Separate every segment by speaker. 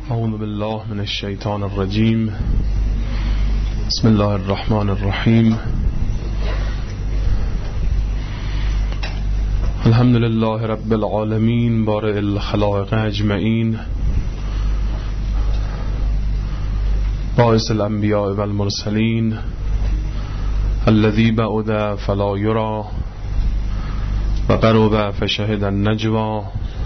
Speaker 1: اعوذ بالله من الشیطان الرجیم. بسم الله الرحمن الرحیم. الحمد لله رب العالمین بارئ الخلائق اجمعین، باعث الانبیاء والمرسلین، الذی بعد فلا یری و قرب فشهد النجوى،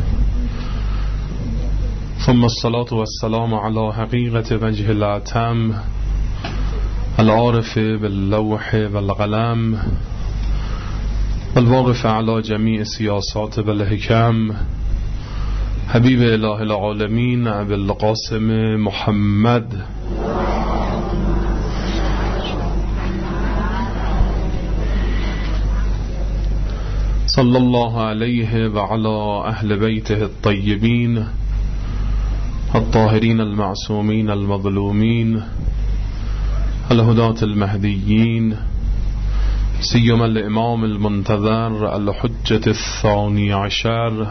Speaker 1: ثم الصلاة والسلام على حقیقت وجه الأتم العارف باللوح والقلم والواقف على جميع سیاسات والحکم، حبیب اله العالمین ابی القاسم محمد صلی الله علیه و علی اهل بیته الطیبین الطاهرین المعصومین المظلومین الهداة المهدیین، سیما الامام المنتظر الحجة الثانی عشر،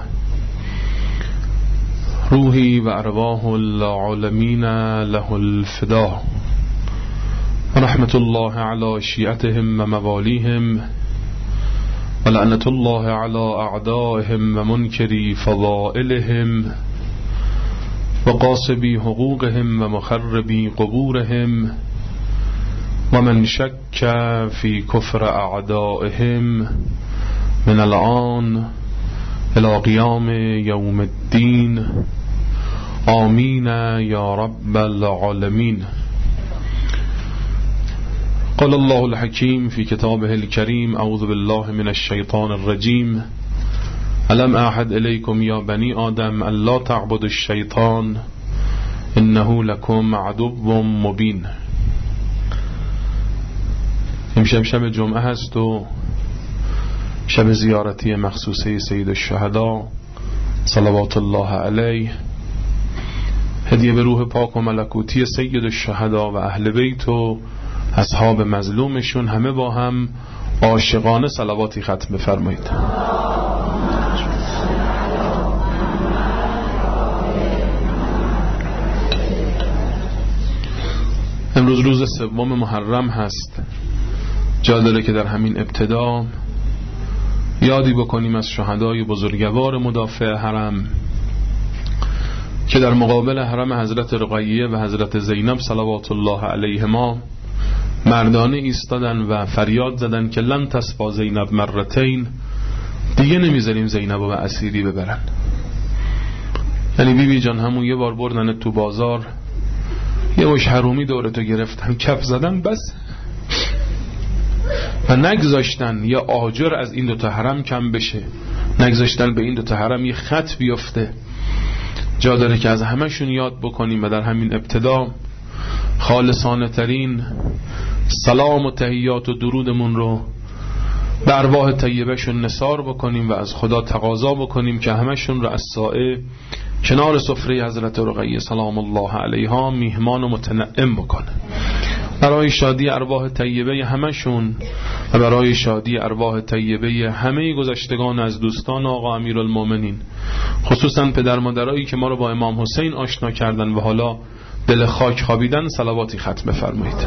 Speaker 1: روحی و ارواح العالمین له الفدا، رحمت الله علی شیعتهم و موالیهم و لعنت الله علی اعدائهم و منکری فضائلهم و قاصبی حقوقهم و مخربی قبورهم و من شک فی کفر اعدائهم من الان الى قیام یوم الدین، آمین یا رب العالمین. قال الله الحکیم فی کتابه الکریم: اعوذ بالله من الشیطان الرجیم. الم اعهد الیکم یا بنی آدم الا تعبدوا الشیطان انه لکم عدو مبین. امشب شب جمعه هست و شب زیارتی مخصوصه سید الشهدا صلوات الله علیه، هدیه به روح پاک و ملکوتی سید الشهدا و اهل بیت و اصحاب مظلومشون، همه با هم عاشقانه صلواتی ختم بفرمایید. امروز روز سوم محرم هست. جا داره که در همین ابتدا یادی بکنیم از شهدای بزرگوار مدافع حرم که در مقابل حرم حضرت رقیه و حضرت زینب صلوات الله علیهما مردانه ایستادن و فریاد زدن که لن تصفا زینب مرتین، دیگه نمیذاریم زینب رو به اسیری ببرن. یعنی بیبی جان همون یه بار بردن تو بازار، یه وش حرومی دورتو گرفتن، کف زدن بس، و نگذاشتن یه آجر از این دوتا حرم کم بشه، نگذاشتن به این دوتا حرم یه خط بیفته. جا داره که از همشون یاد بکنیم و در همین ابتدا خالصانه ترین سلام و تحیات و درودمون رو به ارواح طیبه‌شون نثار بکنیم و از خدا تقاضا بکنیم که همشون رو از سایه کنار سفره حضرت رقیه سلام الله علیها میهمان و متنعم بکنه، برای شادی ارواح طیبه همشون و برای شادی ارواح طیبه همه گذشتگان از دوستان آقا امیرالمومنین، خصوصا پدر مادرایی که ما رو با امام حسین آشنا کردن و حالا دل خاک خوابیدن، صلواتی ختم بفرمایید.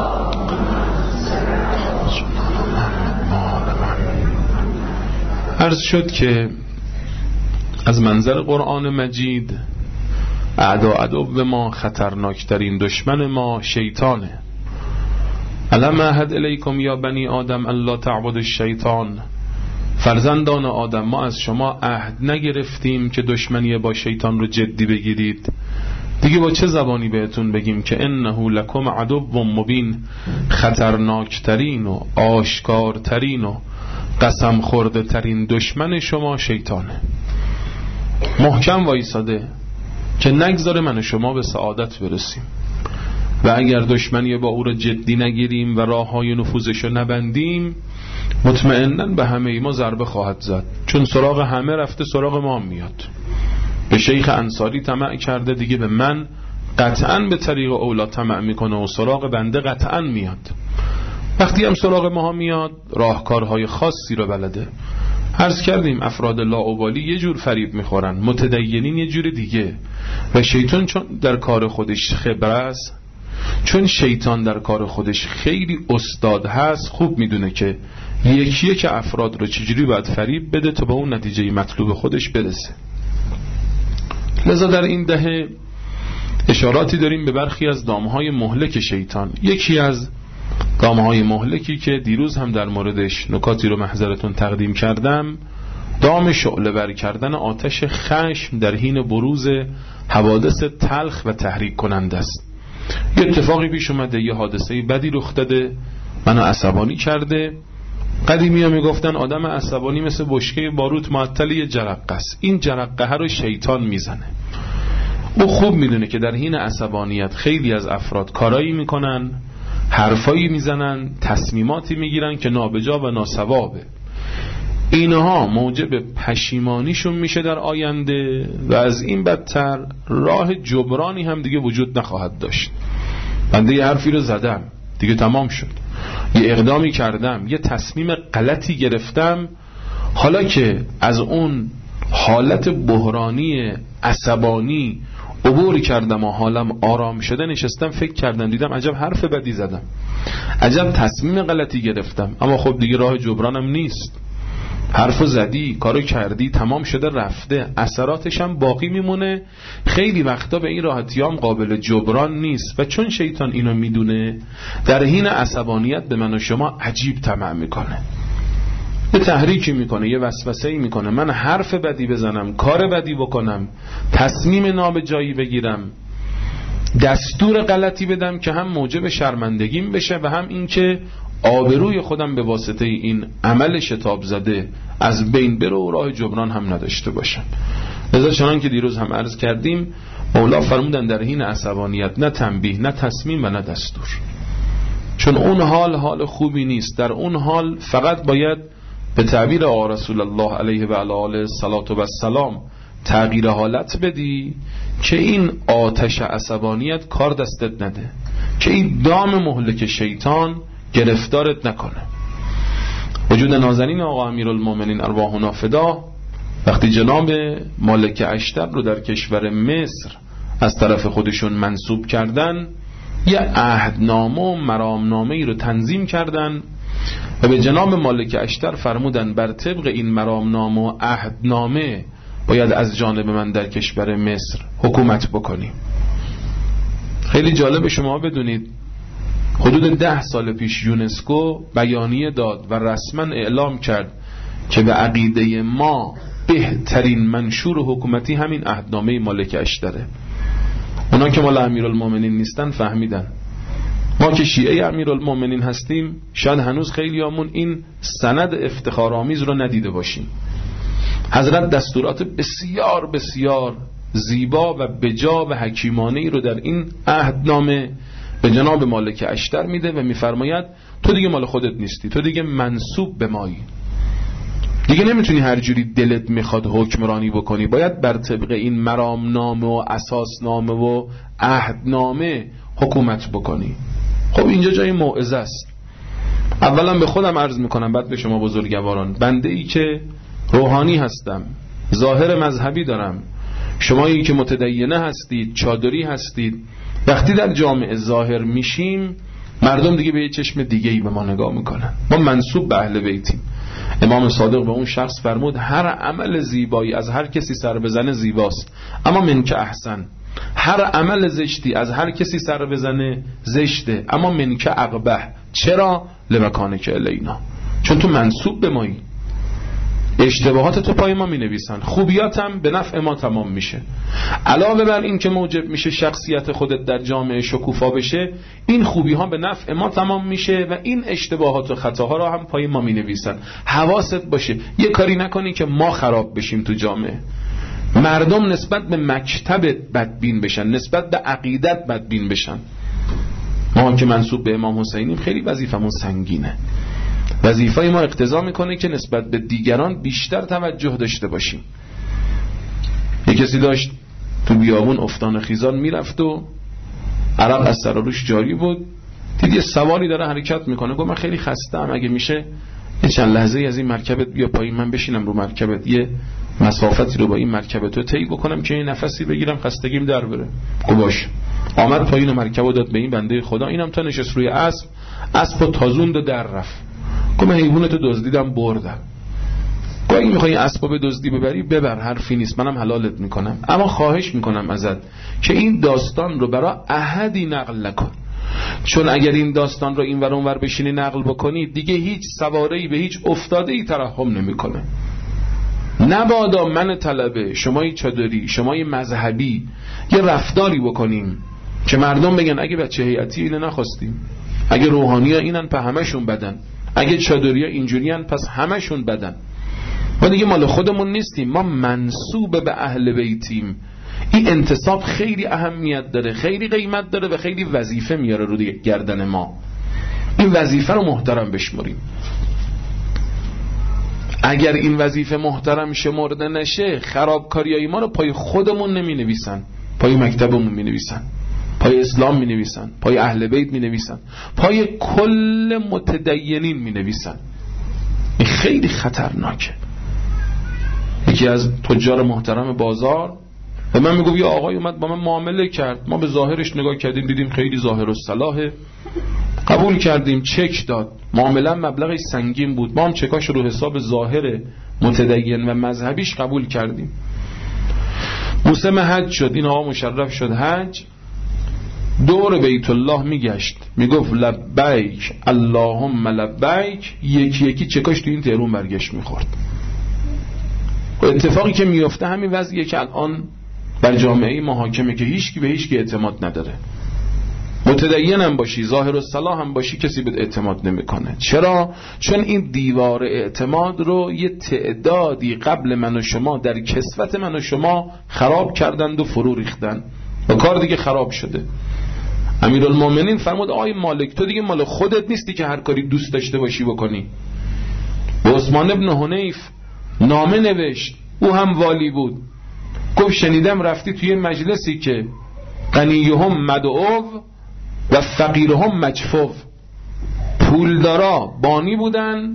Speaker 1: عرض شد که از منظر قرآن مجید عدو ما، خطرناکترین دشمن ما شیطانه. الم اعهد الیکم یا بنی آدم الا تعبدوا الشیطان، فرزندان آدم ما از شما عهد نگرفتیم که دشمنی با شیطان رو جدی بگیرید. دیگه با چه زبانی بهتون بگیم که انه لکم عدو مبین، خطرناکترین و آشکارترین و قسم خورده ترین دشمن شما شیطانه. محکم وایساده که نگذاره من و شما به سعادت برسیم، و اگر دشمنی با او را جدی نگیریم و راه های نفوذش رو نبندیم، مطمئناً به همه ما ضربه خواهد زد، چون سراغ همه رفته سراغ ما میاد. به شیخ انصاری طمع کرده، دیگه به من قطعاً به طریق اولا طمع میکنه و سراغ بنده قطعاً میاد. وقتی هم سراغ ما میاد راهکارهای خاصی رو بلده. عرض کردیم افراد لاابالی یه جور فریب میخورن، متدینین یه جور دیگه. و شیطان چون در کار خودش خبره است، چون شیطان در کار خودش خیلی استاد هست، خوب میدونه که یکی که افراد رو چجوری باید فریب بده تا به اون نتیجه مطلوب خودش برسه. لذا در این دهه اشاراتی داریم به برخی از دامهای مهلک شیطان. یکی از دامهای مهلکی که دیروز هم در موردش نکاتی رو محضرتون تقدیم کردم، دام شعله ور کردن آتش خشم در حین بروز حوادث تلخ و تحریک کننده است. یه اتفاقی پیش اومده، یه حادثه بدی رخ داده، منو عصبانی کرده. قدیمی ها میگفتن آدم عصبانی مثل بشکه باروت معطل یه جرقه است. این جرقه رو شیطان میزنه. او خوب میدونه که در حین عصبانیت خیلی از افراد کارایی میکنن، حرفایی میزنن، تصمیماتی میگیرن که نابجا و ناصوابه. اینها موجب پشیمانیشون میشه در آینده و از این بدتر راه جبرانی هم دیگه وجود نخواهد داشت. بنده یه حرفی رو زدم، دیگه تمام شد. یه اقدامی کردم، یه تصمیم غلطی گرفتم، حالا که از اون حالت بحرانی عصبانی عبور کردم و حالم آرام شده، نشستم فکر کردم، دیدم عجب حرف بدی زدم، عجب تصمیم غلطی گرفتم، اما خب دیگه راه جبرانم نیست. حرفو زدی، کارو کردی، تمام شده رفته، اثراتش هم باقی میمونه. خیلی وقتا به این راحتیام قابل جبران نیست و چون شیطان اینو میدونه، در حین عصبانیت به من و شما عجیب طمع میکنه، یه تحریکی میکنه، یه وسوسه‌ای میکنه. من حرف بدی بزنم، کار بدی بکنم، تصمیم نابجایی بگیرم، دستور غلطی بدم که هم موجب شرمندگیم بشه و هم این که آبروی خودم به واسطه این عمل شتاب زده از بین بره و راه جبران هم نداشته باشم. لذا چنان که دیروز هم عرض کردیم، مولا فرمودن در حین عصبانیت نه تنبیه، نه تصمیم و نه دستور، چون اون حال خوبی نیست. در اون حال فقط باید به تعبیر آقا رسول الله علیه و آله الصلاة و السلام تغییر حالت بدی که این آتش عصبانیت کار دستت نده، که این دام مهلک شیطان گرفتارت نکنه. وجود نازنین آقا امیرالمومنین ارواحنا فدا وقتی جناب مالک اشتر رو در کشور مصر از طرف خودشون منصوب کردن، یه عهدنامه و مرامنامه ای رو تنظیم کردن و به جناب مالک اشتر فرمودن بر طبق این مرامنامه و عهدنامه باید از جانب من در کشور مصر حکومت بکنیم. خیلی جالب شما بدونید حدود 10 سال پیش یونسکو بیانیه داد و رسما اعلام کرد که به عقیده ما بهترین منشور حکومتی همین عهدنامه مالک اشتره. اونا که مال امیرالمومنین نیستن فهمیدن. ما که شیعه امیرالمومنین هستیم شاید هنوز خیلیامون این سند افتخارآمیز رو ندیده باشیم. حضرت دستورات بسیار بسیار زیبا و بجا و حکیمانه ای رو در این عهدنامه به جناب مالک اشتر میده و میفرماید تو دیگه مال خودت نیستی، تو دیگه منسوب به مایی، دیگه نمیتونی هر جوری دلت میخواد حکمرانی بکنی، باید بر طبق این مرامنامه و اساسنامه و عهدنامه حکومت بکنی. خب اینجا جای موعظه است. اولا به خودم عرض میکنم، بعد به شما بزرگواران. بنده ای که روحانی هستم، ظاهر مذهبی دارم، شمایی که متدینه هستید، چادری هستید، وقتی در جامعه ظاهر میشیم مردم دیگه به یه چشم دیگه‌ای به ما نگاه میکنن. ما منسوب به اهل بیتیم. امام صادق به اون شخص فرمود هر عمل زیبایی از هر کسی سر بزنه زیباست، اما من که احسن. هر عمل زشتی از هر کسی سر بزنه زشته، اما من که اقبح. چرا؟ لمکانه که الینا، چون تو منسوب به مایی. اشتباهات تو پای ما می نویسن، خوبیاتم به نفع ما تمام میشه. علاوه بر این که موجب میشه شخصیت خودت در جامعه شکوفا بشه، این خوبی ها به نفع ما تمام میشه و این اشتباهات و خطاها را هم پای ما می نویسن. حواست باشه یه کاری نکنی که ما خراب بشیم تو جامعه، مردم نسبت به مکتبت بدبین بشن، نسبت به عقیدت بدبین بشن. ما که منسوب به امام حسینیم خیلی وظیفمون سنگینه. وظیفه ما اقتضا میکنه که نسبت به دیگران بیشتر توجه داشته باشیم. یک کسی داشت تو بیابون افتان خیزان میرفت و عرق از سر و روش جاری بود، دید یه سواری داره حرکت میکنه، گفت من خیلی خستم، اگه میشه چند لحظه از این مرکبت بیا پایین، من بشینم رو مرکبت، یه مسافتی رو با این مرکبت رو طی بکنم که این نفسی بگیرم خستگیم در بره. باش. آمد پایین و مرکب داد به این بنده خدا، اینم تا نشست روی اسب تازوند و در رفت. من حیوانتو دزدیدم بردم. اگه میخوای اسباب دزدی ببری ببر، حرفی نیست، منم حلالت میکنم، اما خواهش میکنم ازت که این داستان رو برای احدی نقل نکن، چون اگر این داستان رو این ور اون ور بشینی نقل بکنی دیگه هیچ سواره‌ای به هیچ افتاده‌ای ترحم نمیکنه. نبادا من طلبه، شمای چادری، شمای مذهبی یه رفتاری بکنیم که مردم بگن اگه بچه هیئتی اینو نخواستیم، اگه روحانی‌ها اینن پس همشون بدن، اگه چادری‌ها اینجوریان پس همشون بدن. ما دیگه مال خودمون نیستیم، ما منسوب به اهل بیتیم. این انتساب خیلی اهمیت داره، خیلی قیمت داره و خیلی وظیفه میاره رو دیگه گردن ما. این وظیفه رو محترم بشمریم. اگر این وظیفه محترم شمرده نشه، خرابکاریای ما رو پای خودمون نمی نویسن، پای مکتبمون می نویسن، پای اسلام می نویسن، پای اهل بیت می نویسن، پای کل متدینین می نویسن. این خیلی خطرناکه. یکی از تجار محترم بازار و من میگم یا آقای اومد با من معامله کرد، ما به ظاهرش نگاه کردیم دیدیم خیلی ظاهر الصلاحه، قبول کردیم، چک داد، معامله مبلغی سنگین بود، ما هم چکاش رو حساب ظاهر متدین و مذهبیش قبول کردیم. موسم حج شد، این آقا مشرف شد حج، دور بیت الله میگشت میگفت لبیک اللهم لبیک، یکی یکی چکاش تو این تهرون برگشت میخورد. و اتفاقی که میفته همین وضعیه که الان بر جامعه ما حاکمه که هیچکی به هیچکی اعتماد نداره. متدین هم باشی، ظاهر الصلاح هم باشی، کسی به اعتماد نمیکنه. چرا؟ چون این دیوار اعتماد رو یه تعدادی قبل من و شما در کسوت من و شما خراب کردند و فرو ریختن و کار دیگه خراب شده. امیرالمومنین فرمود آی مالک تو دیگه مال خودت نیستی که هر کاری دوست داشته باشی بکنی. و عثمان ابن حنیف نامه نوشت، او هم والی بود، گفت شنیدم رفتی توی مجلسی که غنیهم مدعو و فقیرهم مجفو، پولدارا بانی بودن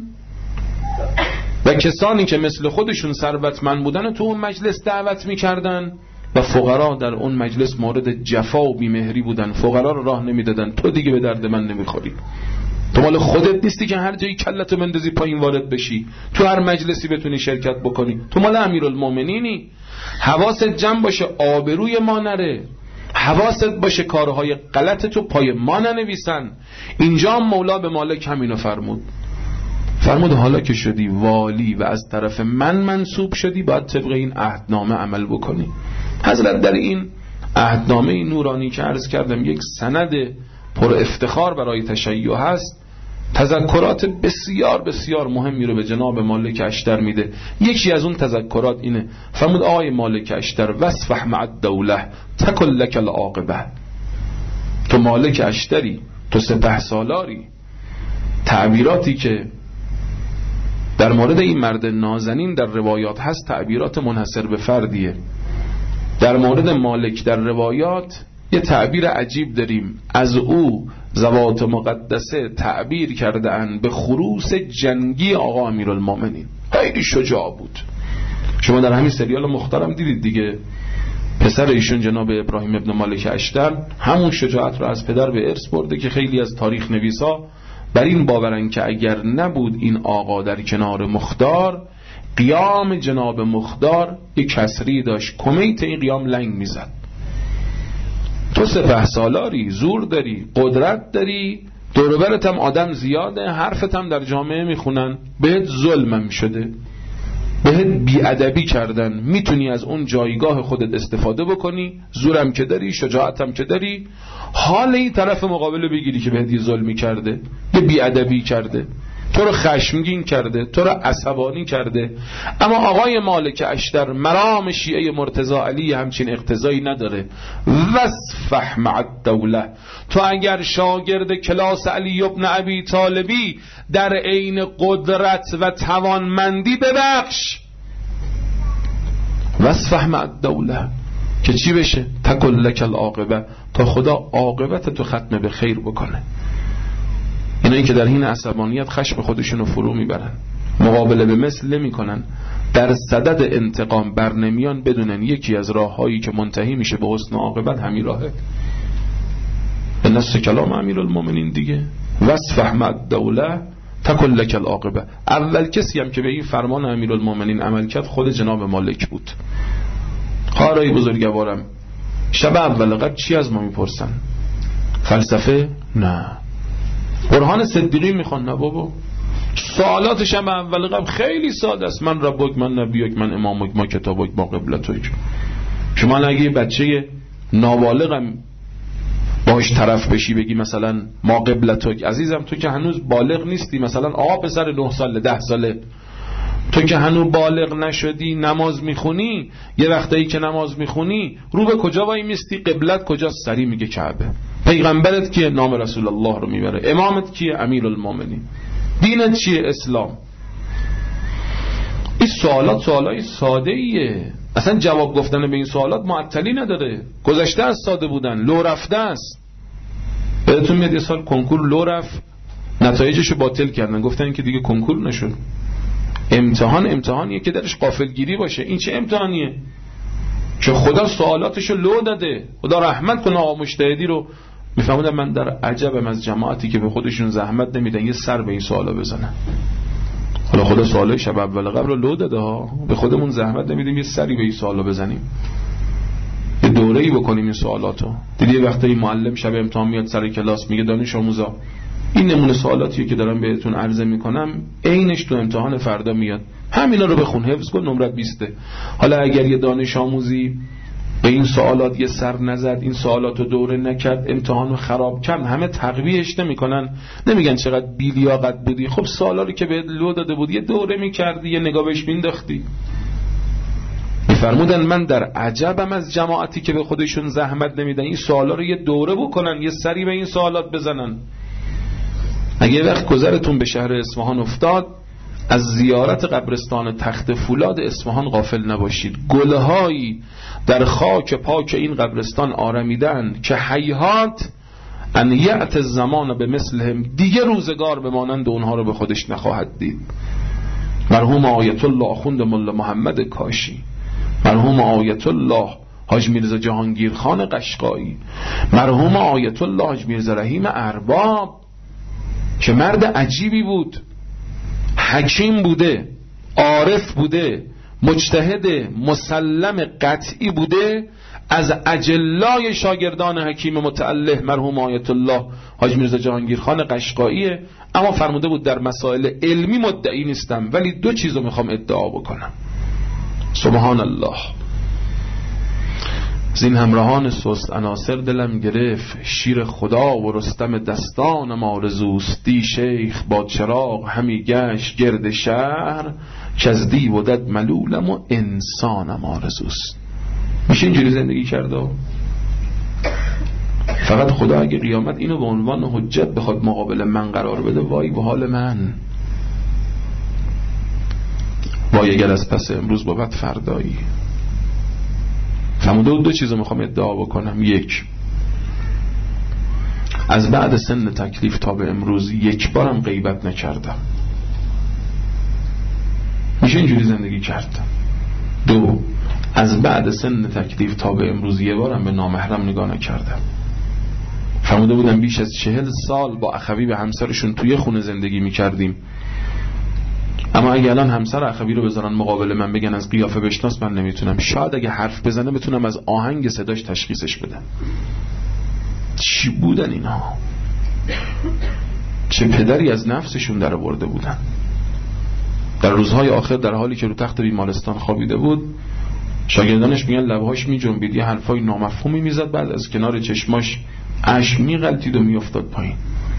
Speaker 1: و کسانی که مثل خودشون ثروتمند بودن تو اون مجلس دعوت میکردن و فقرا در اون مجلس مورد جفا و بیمهری بودن، فقرا رو راه نمیدادن. تو دیگه به درد من نمیخوری، تو مال خودت نیستی که هر جایی کلتو بندازی پایین وارد بشی، تو هر مجلسی بتونی شرکت بکنی، تو مال امیرالمومنینی. حواست جمع باشه آبروی ما نره، حواست باشه کارهای غلط تو پای ما ننویسن. اینجا مولا به مالک همینو فرمود حالا که شدی والی و از طرف من منصوب شدی باید طبق این عهدنامه عمل بکنی. حضرت در این عهدنامه نورانی که عرض کردم یک سند پر افتخار برای تشیع هست، تذکرات بسیار بسیار مهمی رو به جناب مالک اشتر میده. یکی از اون تذکرات اینه، فرمود آقای مالک اشتر وصفح مع الدوله تکن لک العاقبه. تو مالک اشتری، تو سپهسالاری. تعبیراتی که در مورد این مرد نازنین در روایات هست تعبیرات منحصر به فردیه. در مورد مالک در روایات یه تعبیر عجیب داریم، از او زوات مقدسه تعبیر کرده اند به خروس جنگی آقا امیرالمومنین. خیلی شجاع بود. شما در همین سریال مختارم دیدید دیگه، پسر ایشون جناب ابراهیم ابن مالک اشتر همون شجاعت رو از پدر به ارث برده که خیلی از تاریخ نویسا بر این باورن که اگر نبود این آقا در کنار مختار، قیام جناب مختار یک کسری داشت، کمیت این قیام لنگ میزد. تو سپه سالاری، زور داری، قدرت داری، دوروبرت هم آدم زیاده، حرفت هم در جامعه میخونن، بهت ظلمم شده، بهت بیادبی کردن، میتونی از اون جایگاه خودت استفاده بکنی، زورم که داری، شجاعتم که داری، حال این طرف مقابل بگیری که بهت یه ظلمی کرده، یه بیادبی کرده، تو رو خشمگین کرده، تو رو عصبانی کرده. اما آقای مالک اشتر مرام شیعه مرتضی علی همچین اقتضایی نداره. وصفح مع الدوله، تو اگر شاگرد کلاس علی ابن ابی طالبی در عین قدرت و توانمندی ببخش. وصفح مع الدوله که چی بشه؟ تکن لک العاقبه، تا خدا عاقبت تو ختم به خیر بکنه. این اونایی که در حین عصبانیت خشم خودشونو فرو میبرن، مقابله به مثل نمیکنن، در صدد انتقام بر نمیان، بدونن یکی از راههایی که منتهی میشه به حسن عاقبت همین راهه. به نص کلام امیرالمومنین دیگه، واصفح مع الدوله تکن لک العاقبه. اول کسی هم که به این فرمان امیرالمومنین عمل کرد خود جناب مالک بود. خارای بزرگوارم، شب اول قدر چی از ما میپرسن؟ فلسفه؟ نه. قرآن صدیقی میخوان؟ نه بابا. سوالات شب اول قدر خیلی ساده است. من ربک، من نبیک، من امامک، ما کتابک، ما قبلتک. شما اگه بچه نابالغم باش طرف بشی بگی مثلا ما قبلتک، عزیزم تو که هنوز بالغ نیستی، مثلا آقا پسر 9 ساله 10 ساله، تو که هنوز بالغ نشدی، نماز میخونی، یه وقتایی که نماز میخونی رو به کجا وای میستی؟ قبلت کجاست؟ سری میگه کعبه. پیغمبرت کیه؟ نام رسول الله رو میبره. امامت کیه؟ امیرالمومنین. دینت چیه؟ اسلام. این سوالای ساده ایه، اصلا جواب گفتن به این سوالات معطلی نداره. گذشته از ساده بودن، لو رفته است. بهتون میاد یه سال کنکور لو رفت، نتایجشو باطل کردن، گفتن که دیگه کنکور نشد. امتحانیه که درش غافلگیری باشه. این چه امتحانیه که خدا سوالاتشو لو داده؟ خدا رحمت کنه آقا مجتهدی رو. میفهمودم من در عجبم از جماعتی که به خودشون زحمت نمیدن یه سر به این سوالا بزنن. حالا خدا سوالای شب اول قبل رو لو داده ها، به خودمون زحمت نمیدیم یه سری به این سوالا بزنیم، یه دوره‌ای بکنیم این سوالاتو. دیدی وقتی معلم شب امتحان میاد سر کلاس میگه دانش آموزا این نمونه سوالاتیه که دارم بهتون عرضه میکنم عینش تو امتحان فردا میاد، همینا رو بخون حفظ کن نمرت 20. حالا اگر یه دانش آموزی به این سوالات یه سر نزد، این سوالاتو دوره نکرد، امتحانو خراب کرد، همه تقویهش نمیکنن، نمیگن چقدر بی‌لیاقت بودی. خب سوالا رو که بهت لو داده بود یه دوره میکردی، یه نگاه بهش مینداختی. میفرمودن من در عجبم از جماعتی که به خودشون زحمت نمیدن این سوالا رو یه دوره بکنن، یه سری به این سوالات بزنن. اگه وقت گذرتون به شهر اصفهان افتاد، از زیارت قبرستان تخت فولاد اصفهان غافل نباشید. گلهایی در خاک پاک این قبرستان آرمیدن که هیهات ان یأت الزمان به مثلهم، دیگه روزگار به مانند اونها رو به خودش نخواهد دید. مرحوم آیت الله آخوند ملا محمد کاشی، مرحوم آیت الله حاج میرزا جهانگیر خان قشقایی، مرحوم آیت الله حاج میرزا رحیم ارباب که مرد عجیبی بود، حکیم بوده، عارف بوده، مجتهد مسلم قطعی بوده، از اجلای شاگردان حکیم متأله مرحوم آیت الله حاج میرزا جهانگیر خان قشقاییه. اما فرموده بود در مسائل علمی مدعی نیستم، ولی 2 چیزو میخوام ادعا بکنم. سبحان الله. زین همراهان سست عناصر دلم گرفت، شیر خدا و رستم دستانم آرزوستی. شیخ با چراغ همی گشت گرد شهر، که از دیو و دد ملولم و انسانم آرزوست. میشه اینجوری زندگی کرده؟ فقط خدا اگه قیامت اینو به عنوان حجت بخواد مقابل من قرار بده، وای به حال من، وای اگر از پس امروز بود فردایی. فرموده 2 چیزو میخوام ادعا بکنم. 1، از بعد سن تکلیف تا به امروز 1 بارم غیبت نکردم. میشه اینجوری زندگی کرد؟ 2، از بعد سن تکلیف تا به امروز 1 بارم به نامحرم نگاه نکردم. فرموده بودم بیش از 40 سال با اخوی به همسرشون توی خونه زندگی میکردیم، اما اگه الان همسر اخوی رو بذارن مقابل من بگن از قیافه بشناس، من نمیتونم. شاید اگه حرف بزنه بتونم از آهنگ صداش تشخیصش بدم. چی بودن اینا؟ چه پدری از نفسشون در آورده بودن. در روزهای آخر در حالی که رو تخت بیمارستان خوابیده بود، شاگردانش میگن لبهاش میجنبید، یه حرفای نامفهومی میزد، بعد از کنار چشماش اشک میغلطید و میافتاد پایین.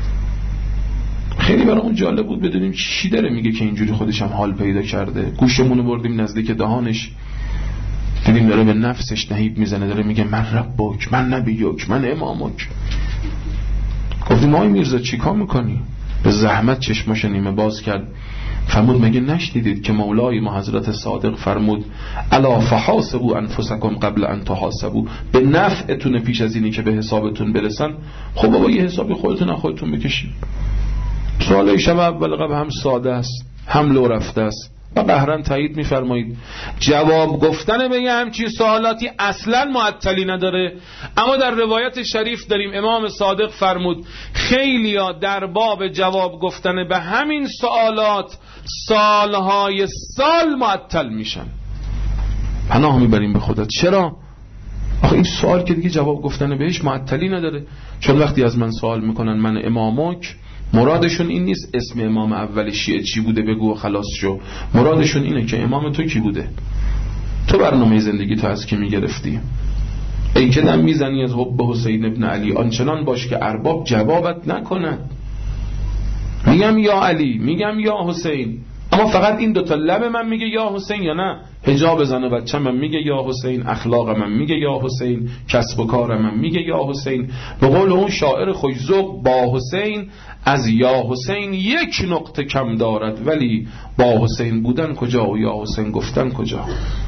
Speaker 1: خیلی برامون جالب بود بدونیم چی داره میگه که اینجوری خودش هم حال پیدا کرده. گوشمونو بردیم نزدیک دهانش، دیدیم داره به نفسش نهیب میزنه، داره میگه من ربک، من نبیک، من امامک. گفتیم آقای میرزا چی کار میکنی؟ به زحمت چشماش نیمه باز کرد. فرمود مگه نشنیدید که مولای ما حضرت صادق فرمود الا فحاسبوا انفسکم قبل ان تحاسبوا، به نفعتون پیش از اینی که به حسابتون برسن. خب بابا یه حسابی خودتون بکشید. سوال شب اول قبل هم ساده است، هم لو رفته است و قهرن تایید می‌فرمایید. جواب گفتن به یه همچین سوالاتی اصلا معطلی نداره. اما در روایت شریف داریم امام صادق فرمود خیلیا در باب جواب گفتن به همین سوالات سالهای سال معطل میشن. پناه میبریم به خدا. چرا؟ آخه این سوال که دیگه جواب گفتن بهش معطلی نداره. چون وقتی از من سوال میکنن من امامک، مرادشون این نیست اسم امام اول شیعه چی بوده بگو و خلاص شو. مرادشون اینه که امام تو کی بوده، تو برنامه زندگی تو از کی میگرفتی. ای که دم میزنی از حب حسین ابن علی آنچنان باش که ارباب جوابت نکنن. میگم یا علی، میگم یا حسین، اما فقط این دوتا لب من میگه یا حسین یا نه حجاب زن و بچه من میگه یا حسین، اخلاق من میگه یا حسین، کسب و کار من میگه یا حسین. به قول اون شاعر خوش‌ذوق با حسین از یا حسین یک نقطه کم دارد، ولی با حسین بودن کجا و یا حسین گفتن کجا.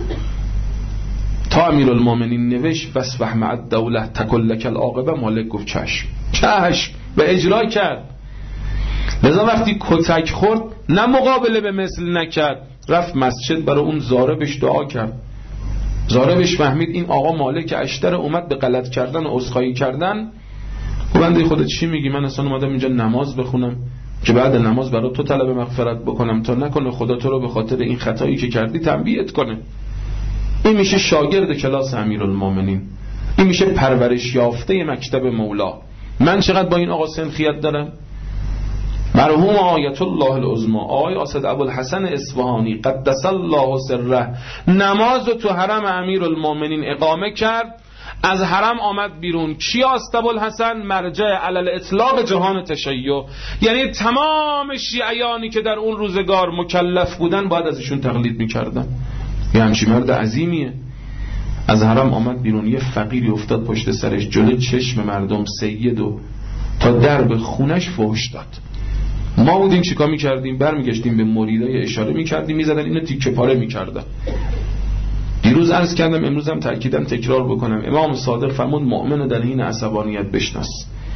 Speaker 1: تا امیرالمومنین نوشت وصفح مع الدوله تکلک العاقبه، مالک گفت چشم به اجرا کرد. لذا وقتی کتک خورد نه مقابله به مثل نکرد، رفت مسجد برای اون زاربش دعا کرد. زاربش فهمید این آقا مالک اشتر اومد به غلط کردن و عذرخواهی کردن. بنده خودت چی میگی؟ من اصلا اومدم اینجا نماز بخونم که بعد نماز برای تو طلب مغفرت بکنم تا نکنه خدا تو رو به خاطر این خطایی که کردی تنبیهت کنه. این میشه شاگرد کلاس امیرالمومنین، این میشه پرورش یافته مکتب مولا. من چقدر با این آقا سنخیت دارم. مرحوم آیت الله العظما آقای اسد ابوالحسن اصفهانی قدس الله سره نماز تو حرم امیرالمومنین اقامه کرد، از حرم آمد بیرون. کی است ابوالحسن؟ مرجع علل اطلاق جهان تشیع، یعنی تمام شیعیانی که در اون روزگار مکلف بودن باید ازشون تقلید میکردن. یه همچین مرد عظیمیه. از حرم آمد بیرون، یه فقیری افتاد پشت سرش جلوی چشم مردم سیدو تا درب خونش فحش داد. ما بودیم چیکار میکردیم؟ برمیگشتیم به مریدای اشاره میکردیم، میزدن اینو تیکه پاره میکردن. دیروز عرض کردم، امروز هم تأکیداً تکرار بکنم، امام صادق فرمود مؤمن در حین عصبانیت بشناس.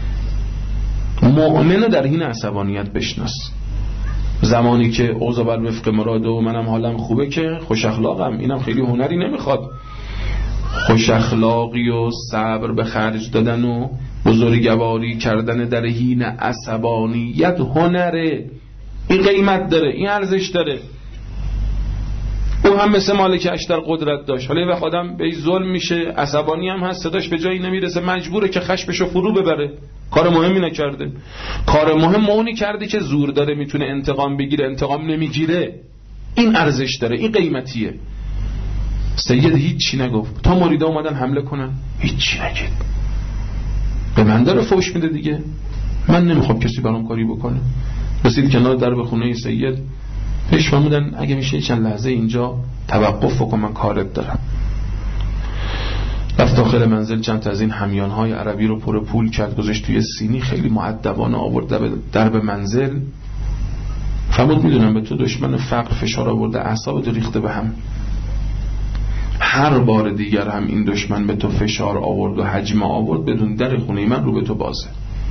Speaker 1: مؤمن در حین عصبانیت بشناس. زمانی که اوضاع بر وفق مراد و منم حالم خوبه که خوش اخلاقم، اینم خیلی هنری نمیخواد. خوش اخلاقی و صبر به خرج دادن و بزرگواری کردن در حین عصبانیت هنره. این قیمت داره، این ارزش داره. او هم مثل مالک اشتر قدرت داشت. حالا یه وقت آدم به ظلم میشه، عصبانی هم هست، صداش به جایی نمیرسه، مجبوره که خشمشو فرو ببره. کار مهمی نکرده. کار مهم اونی کرده که زور داره میتونه انتقام بگیره، انتقام نمیگیره. این ارزش داره، این قیمتیه. سید هیچی نگفت تا مریدا اومدن حمله کنن، هیچی نگید. به من داره فوش میده دیگه. من نمیخوام کسی برام کاری بکنه. رسید کنار درب خونه سید، پیش فرمودن اگه میشه چند لحظه اینجا توقف بکن، من کارت دارم. رفت داخل منزل، چند تا از این همیانهای عربی رو پر پول کرد، گذاشت توی سینی، خیلی مؤدبانه آورد درب منزل. فرمود میدونم به تو دشمن فقر فشار آورده، اعصابت ریخته به هم. هر بار دیگر هم این دشمن به تو فشار آورد و حجم آورد، بدون در خونه من رو به تو بازه.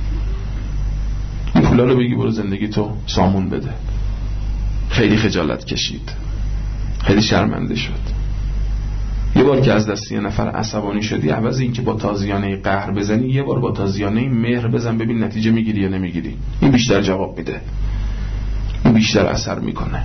Speaker 1: این پولا رو بگی برو زندگی تو سامون بده. خیلی خجالت کشید، خیلی شرمنده شد. یه بار که از دست یه نفر عصبانی شدی، عوض این که با تازیانه قهر بزنی، یه بار با تازیانه مهر بزن، ببین نتیجه میگیری یا نمیگیری. این بیشتر جواب میده، این بیشتر اثر میکنه.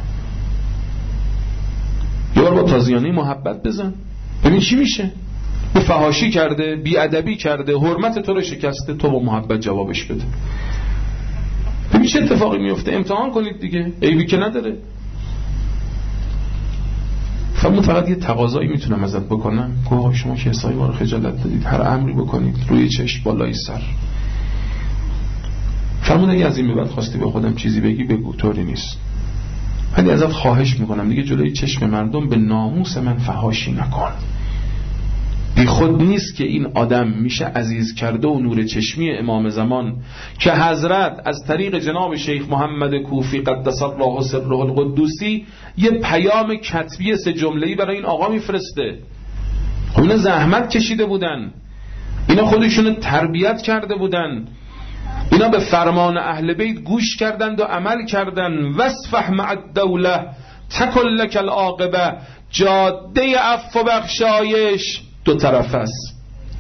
Speaker 1: یه بار با تازیانه محبت بزن، ببین چی میشه. او فحاشی کرده، بیادبی کرده، حرمت تو رو شکسته، تو با محبت جوابش بده، ببین چه اتفاقی میفته. امتحان کنید دیگه، عیبی که نداره. فقط یه تقاضایی میتونم ازت بکنم، گوه شما که حسابی ما رو خجالت دادید، هر امری بکنید روی چشم بالای سر. فرمود اگه از این به بعد خواستی به خودم چیزی بگی بگو، طوری نیست، ولی ازت خواهش میکنم دیگه جلوی چشم مردم به ناموس من فحاشی نکن. بی خود نیست که این آدم میشه عزیز کرده و نور چشمی امام زمان که حضرت از طریق جناب شیخ محمد کوفی قدس الله سره القدوسی یه پیام کتبی 3 جمله‌ای برای این آقا میفرسته. خب اینا زحمت کشیده بودن، اینا خودشون تربیت کرده بودن، اینا به فرمان اهل بیت گوش کردند و عمل کردند. وصفح مع الدوله تکن لک العاقبه. جاده عفو و بخشایش دو طرف است.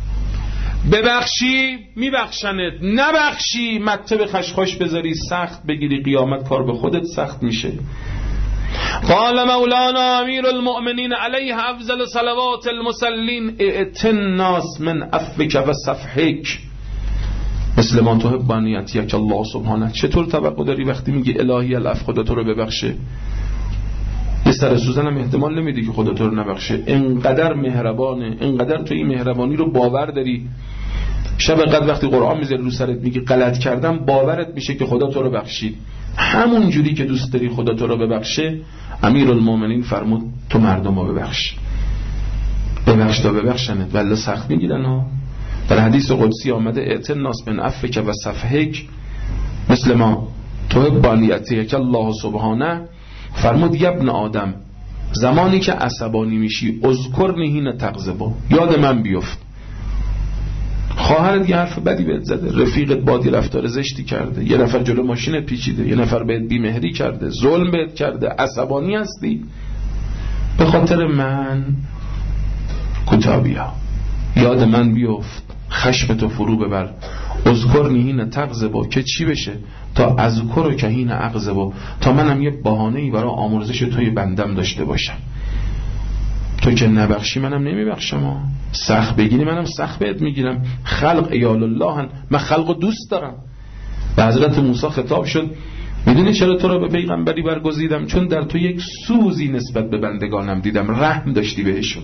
Speaker 1: ببخشی میبخشنت، نبخشی مته به خشخاش بذاری سخت بگیری، قیامت کار به خودت سخت میشه. قال مولانا امیر المؤمنین علیه افضل صلوات المصلین ائتن الناس من عفوک و صفحک مثل ما تحب ان یأتیک الله سبحانه. چطور توقع داری وقتی میگی الهی العفو خدا تو رو ببخشه، یه سر سوزن هم احتمال نمیدی که خدا تو رو نبخشه؟ انقدر مهربانه، انقدر تو این مهربانی رو باور داری. شب قدر وقتی قرآن میذاری رو سرت میگی غلط کردم، باورت میشه که خدا تو رو بخشید. همون جوری که دوست داری خدا تو رو ببخشه، امیرالمومنین فرمود تو مردم رو ببخش تا ببخشنت، ولی سخت میگیرن ها. در حدیث قدسی آمده ائت الناس من عفوک و صفحک مثل ما تحب ان یأتیک الله سبحانه. فرمود یا ابن آدم زمانی که عصبانی میشی اذکرنی حین تغضب، یاد من بیفت. خواهرت یه حرف بدی بهت زده، رفیقت بادی رفتار زشتی کرده، یه نفر جلو ماشینت پیچیده، یه نفر بهت بیمهری کرده، ظلم بهت کرده، عصبانی هستی، به خاطر من کوتاه بیا، یاد من بیفت، خشمتو فرو ببر. اذکرنی حین تغضب که چی بشه؟ تا اذکرک حین اغضب، تا منم یه بهانه‌ای برای آمرزش توی بندم داشته باشم. تو که نبخشی منم نمیبخشم، سخت بگیری منم سخت بهت میگیرم. خلق ایال الله، من خلقو دوست دارم. به حضرت موسی خطاب شد میدونی چرا تو رو به پیغمبری برگزیدم؟ چون در تو یک سوزی نسبت به بندگانم دیدم، رحم داشتی بهشون،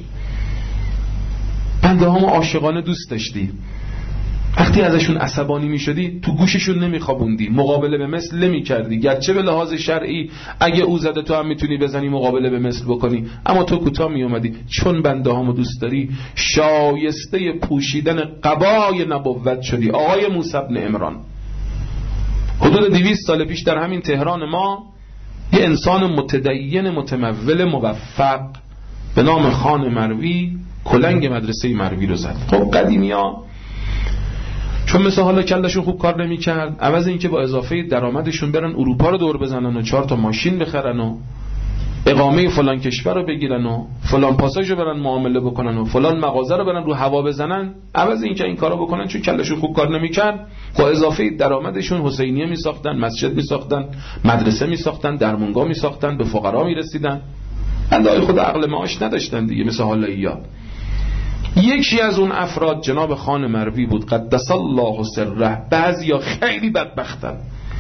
Speaker 1: بنده همو عاشقانه دوست داشتی. وقتی ازشون عصبانی می شدی تو گوششون نمیخوابوندی، مقابله به مثل نمی کردی، گرچه به لحاظ شرعی اگه او زده تو هم میتونی بزنی مقابله به مثل بکنی، اما تو کوتاه می اومدی. چون بنده همو دوست داری شایسته پوشیدن قبای نبوت شدی. آقای موسی بن عمران حدود 200 سال پیش در همین تهران ما یه انسان متدین متمول موفق به نام خان مروی کلنگ مدرسه مروی رو زد. خب قدیمیا چون مثل حالا کلشون خوب کار نمی کرد، عوض اینکه با اضافه درآمدشون برن اروپا رو دور بزنن و 4 تا ماشین بخرن و اقامه فلان کشور رو بگیرن و فلان پاساژ رو برن معامله بکنن و فلان مغازه رو برن رو هوا بزنن، عوض اینکه این کارو بکنن چون کلشون خوب کار نمی کرد، با اضافه درآمدشون حسینیه می ساختن، مسجد می ساختن، مدرسه می ساختن، درمونگاه می ساختن، به فقرا می رسیدن. بنده‌های خود عقل معاش نداشتن دیگه، مثل حالاییا. یکی از اون افراد جناب خان مروی بود قدس الله سره. بعضیا خیلی بدبختن،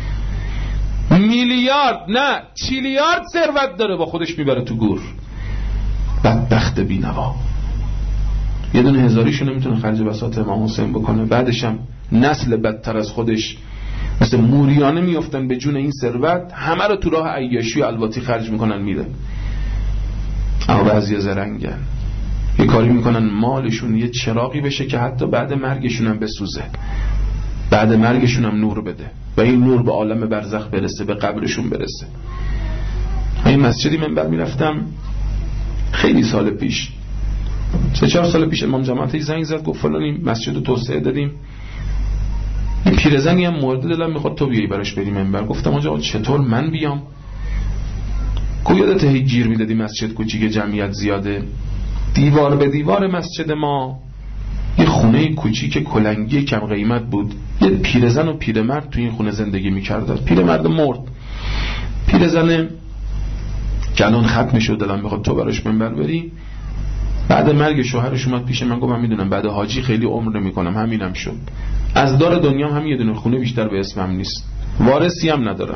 Speaker 1: میلیارد نه تریلیارد ثروت داره، با خودش میبره تو گور، بدبخت بینوا. یه دونه هزاریشو نمیتونه خرج بساط امام حسین بکنه، بعدش هم نسل بدتر از خودش مثل موریانه میافتن به جون این ثروت، همه رو تو راه عیاشی و الواتی خرج میکنن میره. اما بعضیا زرنگن، یه کاری میکنن مالشون یه چراغی بشه که حتی بعد مرگشون هم بسوزه، بعد مرگشون هم نور بده و این نور به عالم برزخ برسه، به قبرشون برسه. این مسجدی منبر میرفتم خیلی سال پیش، 3-4 سال پیش، امام جماعتی زنگ زد گفت فلانی مسجد رو توسعه دادیم، این پیرزنی هم مورد دلم میخواد تو بیایی براش بریم منبر. گفتم آقا چطور من بیام؟ گفت یادت هی گیر میدادی مسجد کوچیک جمعیت زیاده، دیوار به دیوار مسجد ما یه خونه کوچیک کلنگی کم قیمت بود، یه پیرزن و پیرمرد تو این خونه زندگی میکردن. پیرمرد مرد، پیرزن جنان ختم شد، دلم میخواد تو براش منبر بری. بعد مرگ شوهرش اومد پیش من گفت من میدونم بعد حاجی خیلی عمر نمیکنم، همینم شد، از دار دنیا هم یه دونه خونه بیشتر به اسمم نیست، وارثی هم ندارم،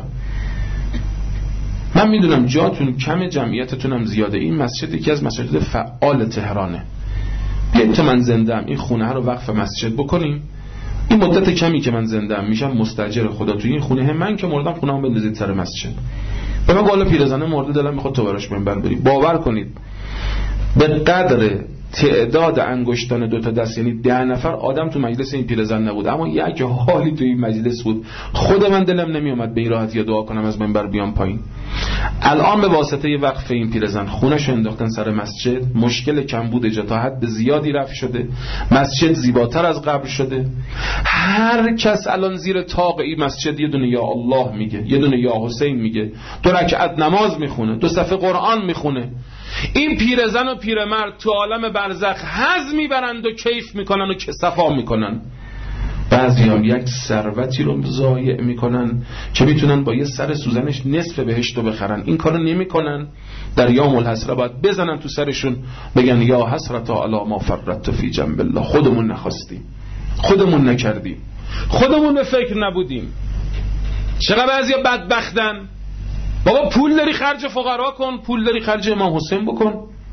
Speaker 1: من میدونم جاتون کم، جمعیتتون هم زیاده، این مسجد یکی از مساجد فعال تهرانه، بیایید تا من زنده ام این خونه رو وقف مسجد بکنیم، این مدت کمی که من زنده ام میشم مستاجر خدا توی این خونه، من که مردم خونه هم بندازید سر مسجد. به من بالا پیرزنه مرده دلم میخواد تو براش منبر بری. باور کنید به قدر تعداد انگشتان 2 تا دست، یعنی 10 نفر آدم تو مجلس این پیرزن نبود، اما یک حالی تو این مجلس بود خود من دلم نمیومد به این راحتی دعا کنم از منبر بیام پایین. الان به واسطه وقف این پیرزن خونش انداختن سر مسجد، مشکل کمبود جا تا حد زیادی رفع شده، مسجد زیباتر از قبل شده، هر کس الان زیر طاق این مسجد یه دونه یا الله میگه، یه دونه یا حسین میگه، 2 رکعت نماز میخونه، 2 صفحه قرآن میخونه، این پیرزن و پیرمرد تو عالم برزخ حظ میبرند و کیف میکنن و صفا میکنن. بعضی هم یک ثروتی رو ضایع میکنن که میتونن با یه سر سوزنش نصف بهشت رو بخرن. این کارو نمیکنن، در یوم الحسره باید بزنن تو سرشون بگن یا حسرت علی ما فرطت فی جنب الله. خودمون نخواستیم، خودمون نکردیم، خودمون به فکر نبودیم. چقدر بعضیا بدبختن. بابا پول داری خرج فقرا کن، پول داری خرج امام حسین بکن.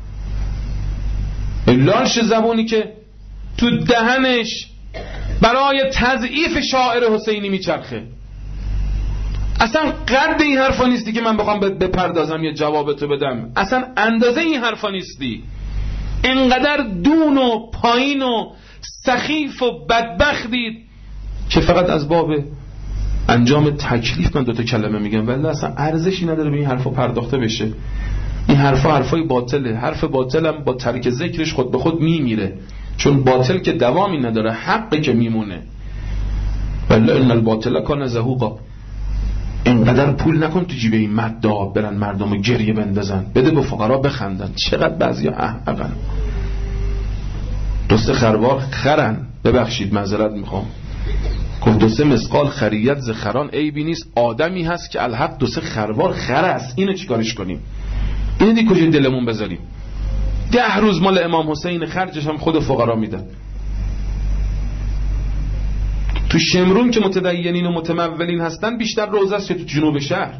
Speaker 1: لاش زبونی که تو دهنش برای تضعیف شاعر حسینی میچرخه. اصلا قد این حرفا نیستی که من بخوام بپردازم یه جوابتو بدم. اصلا اندازه این حرفا نیستی. اینقدر دون و پایین و سخیف و بدبختید که فقط از باب انجام تکلیف من 2 کلمه میگم، ولی اصلا ارزشی نداره به این حرفا پرداخته بشه. این حرفای باطله. حرف باطلم با ترک ذکرش خود به خود میمیره، چون باطل که دوامی نداره، حقی که میمونه. ولی ان الباطل کان زهوقا. اینقدر پول نکن تو جیب این مدعا برن مردمو گریه بندازن، بده به فقرا بخندن. چقدر بعضیا احمقن. 2 خروار خرن، ببخشید معذرت میخوام، گفت 2 مسقال خریت ز خران عیبی نیست. آدمی هست که الحق 2 خروار خر است، اینو چیکارش کنیم؟ اینو دی کجای دلمون بذاریم؟ 10 روز مال امام حسین خرجش هم خود فقرا میدن. تو شمرون که متدینین و متمولین هستن بیشتر روزه است که تو جنوب شهر.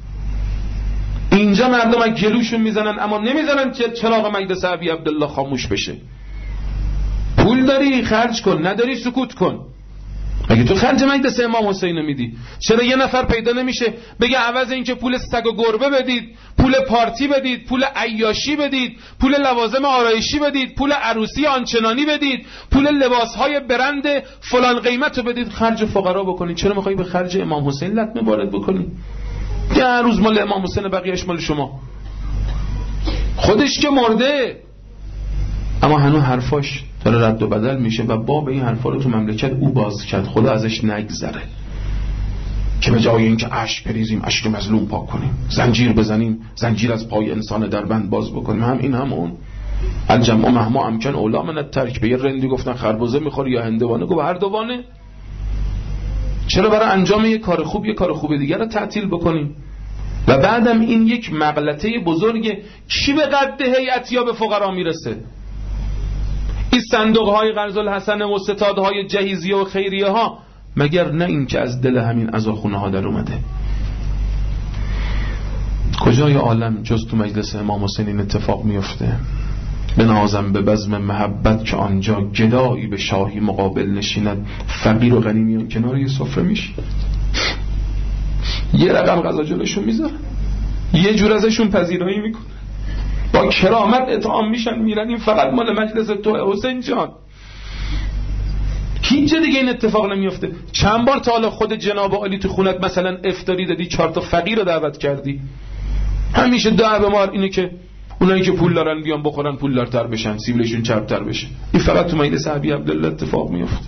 Speaker 1: اینجا مردم از گلوشون میزنن، اما نمیزنن که چراغ مجلس ابی عبدالله خاموش بشه. پول داری خرج کن، نداری سکوت کن. اگه تو خرج مجلس امام حسین میدی، چرا یه نفر پیدا نمیشه بگه عوض اینکه پول سگ و گربه بدید، پول پارتی بدید، پول عیاشی بدید، پول لوازم آرایشی بدید، پول عروسی آنچنانی بدید، پول لباسهای برند فلان قیمت رو بدید، خرج فقرا بکنید؟ چرا میخوایی به خرج امام حسین لطمه وارد بکنی؟ 10 روز مال امام حسین، بقیه‌اش مال شما. خودش که مرده، اما هنوز حرفاش داره رد و بدل میشه و باب این حرفا رو تو مملکت او باز کرد. خدا ازش نگذره که به جای اینکه اشک بریزیم، اشک مظلوم پاک کنیم، زنجیر بزنیم، زنجیر از پای انسان در بند باز بکنیم، هم این هم اون. الجمع مهما امکن اولا من الترک. به یه رندی گفتن خربزه میخوری یا هندوانه، گفت هر دوانه. چرا برای انجام یک کار خوب یک کار خوب دیگر رو تعطیل بکنیم؟ و بعدم این یک مغلطه بزرگه. کی به قد هیئت یا به فقرا میرسه؟ این صندوق های قرض الحسن و ستادهای جهیزیه و خیریه ها، مگر نه این که از دل همین عزاخونه ها در اومده؟ کجای عالم جز تو مجلس امام حسین این اتفاق میفته؟ بنازم به بزم محبت که آنجا گدایی به شاهی مقابل نشیند، فقیر و غنی میان کنار یه سفره میشه، یه رقم غذا جلوشون میذارن، یه جور ازشون پذیرایی میکنه، با کرامت اطعام میشن، میرن. این فقط مال مجلس تو حسین جان، هیچ دیگه این اتفاق نمیفته. چند بار تا حالا خود جناب عالی تو خونت مثلا افطاری دادی، 4 تا فقیر رو دعوت کردی؟ همیشه دعوه مار اینه که اونایی که پول دارن بیان بخورن پولدارتر بشن، سیبیلشون چربتر بشه. این فقط تو مجلس ابی عبدالله اتفاق میفته.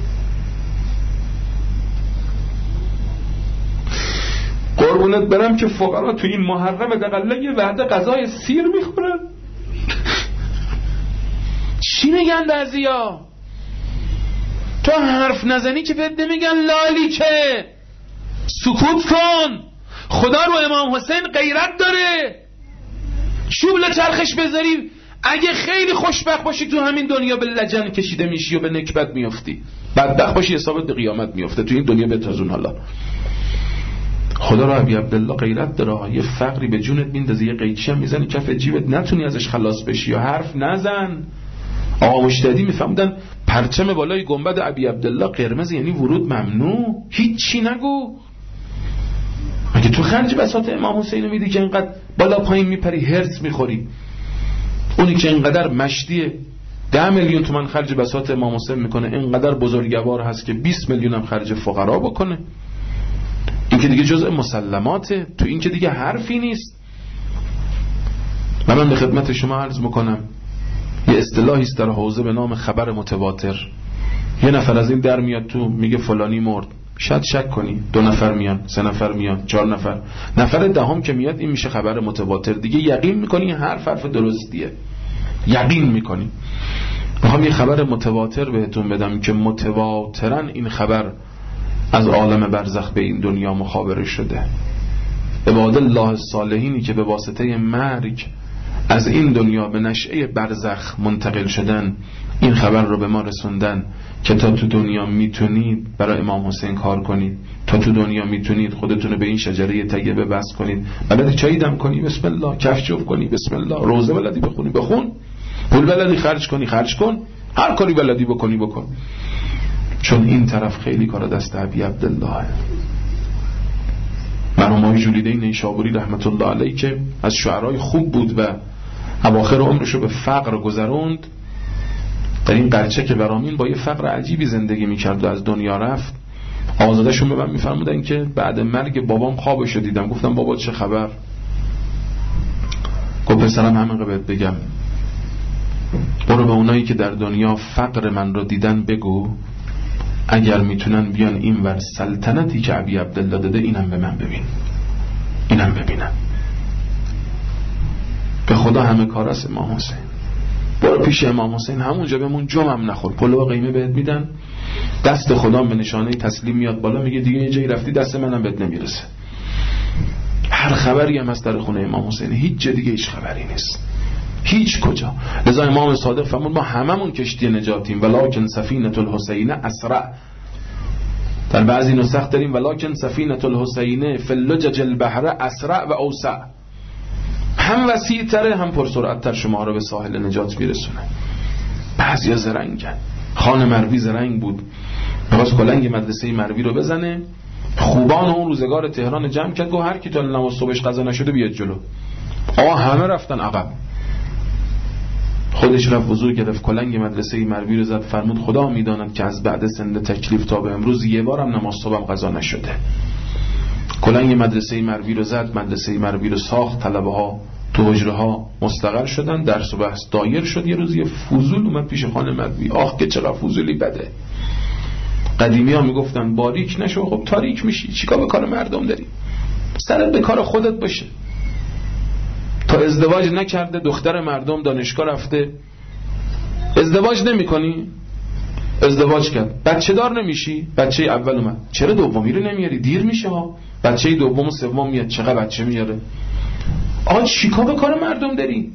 Speaker 1: قربونت برم که فقرا تو این محرم دقیقا یه وعده غذای سیر میخورن. چی میگن بعضیا؟ تو حرف نزنی که بهت نمیگن لالی که سکوت کن. خدا رو امام حسین غیرت داره. شوبل چرخش بذاری، اگه خیلی خوشبخت باشی تو همین دنیا به لجن کشیده میشی و به نکبت میافتی. بدبخت باشی حسابت به قیامت میافته. تو این دنیا بتازون. حالا خدا رو ابی عبدالله غیرت داره. یه فقری به جونت میندازی، یه قیچی هم میزنی کف جیبت، نتونی ازش خلاص بشی. یا حرف نزن. آقا مجتهدی میفهمدن پرچم بالای گنبد ابی عبدالله قرمز یعنی ورود ممنوع. هیچی نگو. اگه تو خرج بساط امام حسین میدی که اینقدر بالا پایین میپری، هرس میخوری. اونی که اینقدر مشتی 10 میلیون تومان خرج بساط امام حسین میکنه، اینقدر بزرگوار هست که 20 میلیون هم خرج فقرا بکنه. این که دیگه جزء مسلماته. تو این که دیگه حرفی نیست. من به خدمت شما عرض میکنم یه اصطلاحی است در حوزه به نام خبر متواتر. یه نفر از این در میاد تو میگه فلانی مرد، شاید شک کنی 2 نفر میان، 3 نفر میان، 4 نفر، نفر دهم که میاد این میشه خبر متواتر دیگه. یقین میکنی این حرف درستیه، یقین میکنی. میخوام یه خبر متواتر بهتون بدم که متواترا این خبر از عالم برزخ به این دنیا مخابره شده. عباد الله الصالحینی که به واسطه مرگ از این دنیا به نشأه برزخ منتقل شدن، این خبر رو به ما رسوندن که تا تو دنیا میتونید برای امام حسین کار کنید، تا تو دنیا میتونید خودتون رو به این شجره طیبه بس کنید، بلدی چایی دم کنی بسم الله، کفچوب کنی بسم الله، روزه بلدی بخونی بخون، پول بلدی خرج کنی خرج کن، هر کاری بلدی بکنی بکن. چون این طرف خیلی کار دست ابی عبدالله. مرحوم جلیلی نیشابوری رحمت الله علیه که از شعرای خوب بود و اواخر عمرشو به فقر گذروند، در این قرچه که برامین با یه فقر عجیبی زندگی میکرد و از دنیا رفت، آزادشون به من میفرمودن که بعد مرگ بابام خوابشو دیدم. گفتم بابا چه خبر؟ گفت پسرم همین بهت بگم، برو به اونایی که در دنیا فقر من رو دیدن بگو اگر میتونن بیان این ور سلطنتی که ابی عبدالله داده اینم به من ببین، اینم ببینم. به خدا همه کار است امام حسین. برو پیش امام حسین، همونجا بمون، جمعم نخور، پلو و قیمه بهت میدن، دست خدا به نشانه تسلیم میاد بالا، میگه دیگه یه جایی رفتی دست منم بهت نمیرسه. هر خبری هم از در خونه امام حسین، هیچ جا دیگه هیچ خبری نیست، هیچ کجا. لذا امام صادق فرمود ما هممون کشتی نجاتیم، ولکن سفینه الحسین اسرع. در بعضی نسخ داریم ولکن سفینه الحسین فی اللجج البحر اسرع و اوسع، هم وسیع تره هم پرسرعت تر شما رو به ساحل نجات میرسونه. بعضیا زرنگن. خان مروی زرنگ بود، می‌خواست کلنگ مدرسه مروی رو بزنه، خوبان اون روزگار تهران جمع کرد، گفت هر کی تا نماز صبحش قضا نشده بیاد جلو. آقا همه رفتن عقب، خودش رفت وضو گرفت، کلنگ مدرسه مروی رو زد، فرمود خدا میداند که از بعد سن تکلیف تا به امروز یه بارم نماز صبحم قضا نشده. کلنگ مدرسه مروی رو زد، مدرسه مروی رو ساخت، طلبه ها تو حجره ها مستقر شدن، درس و بحث دایر شد. یه روز یه فضول اومد پیش خان مروی، آخ که چقدر فضولی بده. قدیمی ها میگفتن باریک نشو، خب تاریک میشی، چیکار به کار مردم داری؟ سرت به کار خودت باشه. تا ازدواج نکرده، دختر مردم دانشگاه رفته، ازدواج نمی کنی؟ ازدواج کرد، بچه دار نمیشی؟ بچه اول اومد، چرا دومی رو نمیاری؟ دیر میشه ها. بچه دوم و سوم میاد، چقدر بچه میاره؟ آقا چیکار به کار مردم داری؟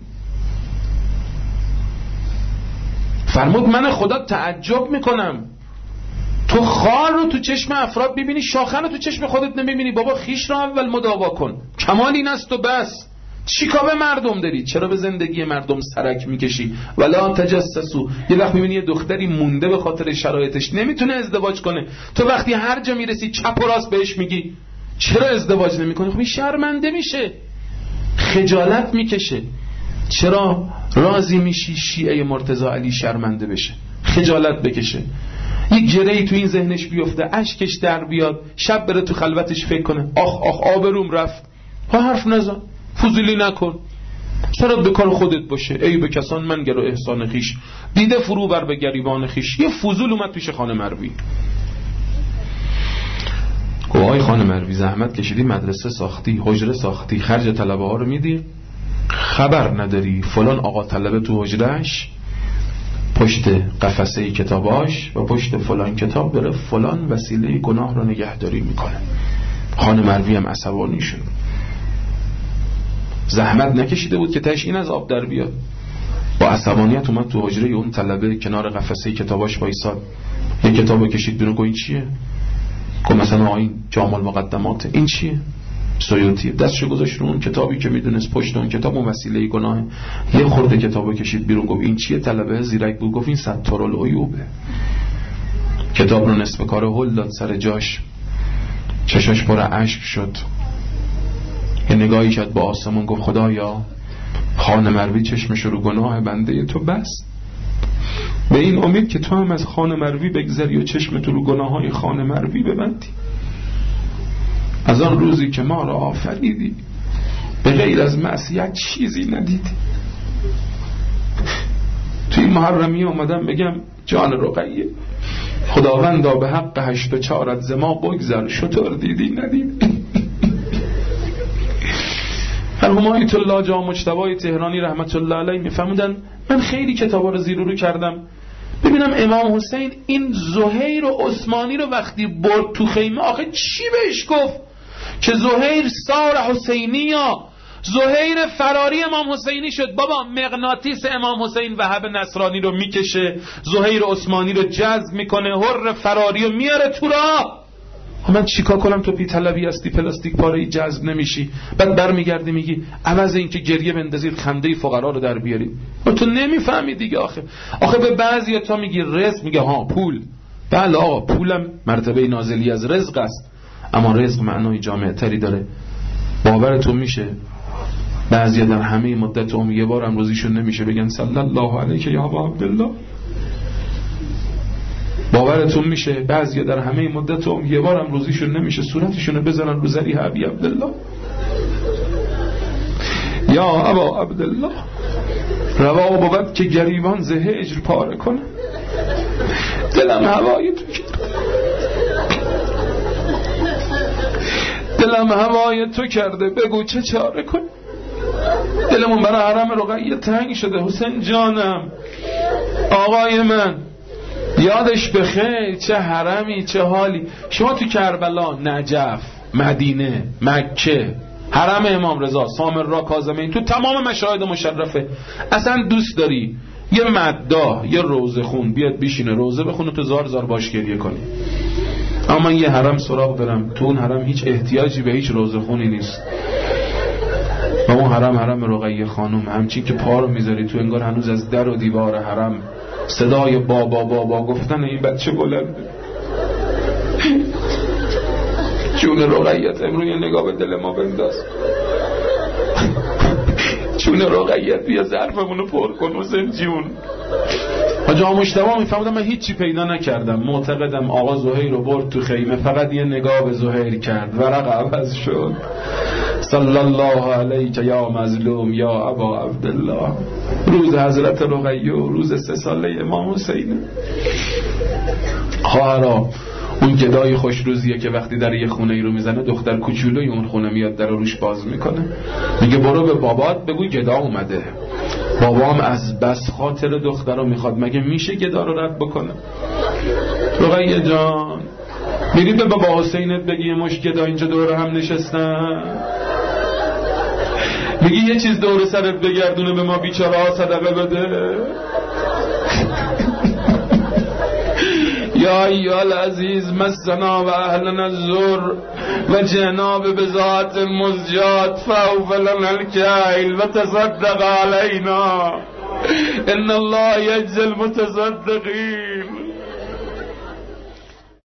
Speaker 1: فرمود من خدا تعجب میکنم تو خار رو تو چشم افراد ببینی، شاخن رو تو چشم خودت نمیبینی. بابا خیش رو اول مداوا کن، کمال این است و بس. چیکار به مردم داری؟ چرا به زندگی مردم سرک میکشی؟ ولا تجسسو. یه وقت میبینی یه دختری مونده به خاطر شرایطش نمیتونه ازدواج کنه، تو وقتی هر جا میرسی چپ و راست بهش میگی چرا ازدواج نمیکنی؟ خب شرمنده میشه، خجالت میکشه. چرا راضی میشی شیعه مرتضی علی شرمنده بشه، خجالت بکشه، یک جرهی تو این ذهنش بیفته، اشکش در بیاد، شب بره تو خلوتش فکر کنه آخ آخ آبروم رفت. ها حرف نزن، فضولی نکن، سرت به کار خودت باشه. ای به کسان منگر و احسان خیش، دیده فرو بر به گریبان خیش. یه فضول اومد پیش خانه مروی، گفت آقای خانه مروی زحمت کشیدی، مدرسه ساختی، حجره ساختی، خرج طلبه ها رو میدی، خبر نداری فلان آقا طلبه تو حجرهش پشت قفسه کتاباش و پشت فلان کتاب بره فلان وسیله گناه رو نگهداری میکنه. خانه مروی هم عصبانی شد، زحمت نکشیده بود که تاش این از آب در بیاد. با عصبانیت اومد تو حجره اون طلبه کنار قفسه کتاباش وایساد، یه کتابو کشید بیرون، گفت این چیه؟ گفت مثلا این جامع المقدمات. این چیه؟ سیوطی. دستشو گذاشت رو اون کتابی که میدونست پشت اون کتاب اون وسیله گناه، یه خورده کتابو کشید بیرون، گفت این چیه؟ طلبه زیرک بود، گفت این ستارالعیوبه. کتاب رو نصف کار هل داد سر جاش، چشاش پر اشک شد، یه نگاهی کرد با آسمون، گفت خدایا خان مروی چشمش رو گناه بنده تو بست، به این امید که تو هم از خان مروی بگذری و چشم تو رو گناه های خان مروی ببندی. از آن روزی که ما را آفریدی به غیر از معصیت چیزی ندیدی. توی محرمی اومدم بگم جان رقیه خداوندا به حق 84 ز ما بگذر، شطور دیدی ندید. همایت الله جا مجتبی تهرانی رحمت الله علیه میفهمودن من خیلی کتابا رو زیر رو کردم ببینم امام حسین این زهیر و عثمانی رو وقتی برد تو خیمه آخه چی بهش گفت که زهیر سار حسینی یا زهیر فراری امام حسینی شد. بابا مغناطیس امام حسین وهب نصرانی رو میکشه، زهیر عثمانی رو جذب میکنه، حر فراری رو میاره تو راه. من چیکار کنم؟ تو بی‌طلبی هستی، پلاستیک پاره‌ای جذب نمیشی، بعد برمیگردی میگی عوض این که گریه بندازید خنده فقرا رو در بیارید. تو نمیفهمی دیگه. آخه به بعضی تا میگی رزق، میگه ها پول، بله آقا پولم مرتبه نازلی از رزق است، اما رزق معنای جامع تری داره. باورتون میشه بعضی در همه مدت عمر یه بار هم روزیشون نمیشه بگن صلی الله علیک یا ابا عبدالله؟ باورتون میشه بعضی در همه مدت عمر یه بار هم روزیشون نمیشه صورتشون رو بزنن رو ذریح ابی عبدالله یا ابا عبدالله؟ روا بود که گریبان ز هجر پاره کنه. دلم هوای تو کرده، دلم هوای تو کرده، بگو چه چاره کن. دلمون برای حرم رقیه تنگ شده. حسین جانم، آقای من، یادش بخیر، چه حرمی، چه حالی. شما تو کربلا، نجف، مدینه، مکه، حرم امام رضا، سامرا، کاظمین، تو تمام مشاهد مشرفه اصلا دوست داری یه مداح، یه روزه خون بیاد بیشینه روزه بخونه تو زار زار باش گریه کنی. اما من یه حرم سراغ دارم، تو اون حرم هیچ احتیاجی به هیچ روزه خونی نیست. و اون حرم رقیه خانم، همچین که پا رو میذاری تو انگار هنوز از در و دیوار حرم صدای بابا بابا گفتن این بچه بلنده. جون رقیت امروز یه نگاه به دل ما بنداز. جون رقیت بیا ظرفمونو پر کن حسین جون. حاج آقا مجتبی میفهمدم من هیچی پیدا نکردم، معتقدم آقا زهیر رو برد تو خیمه، فقط یه نگاه به زهیر کرد، ورق عوض شد. صلی الله علیک یا مظلوم یا ابا عبدالله. روز حضرت رقیه و روز 3 ساله امام حسین. خواهرا اون گدای خوش روزیه که وقتی در یه خونه ای رو میزنه دختر کوچولوی اون خونه میاد در روش باز میکنه، میگه برو به بابات بگو گدا اومده. بابام از بس خاطر دختر رو میخواد، مگه میشه گدا رو رد بکنه؟ رقیه جان میری به بابا حسینت بگی یه مش گدا اینجا دور هم نشستن، میگی یه چیز دور سرت بگردونه به ما بیچاره ها صدقه بده. یا ایال عزیز مسنا و اهلنا الزر و جناب بذات المزجات فاوفلنا الکیل و تصدق علینا ان الله یجزی المتصدقین.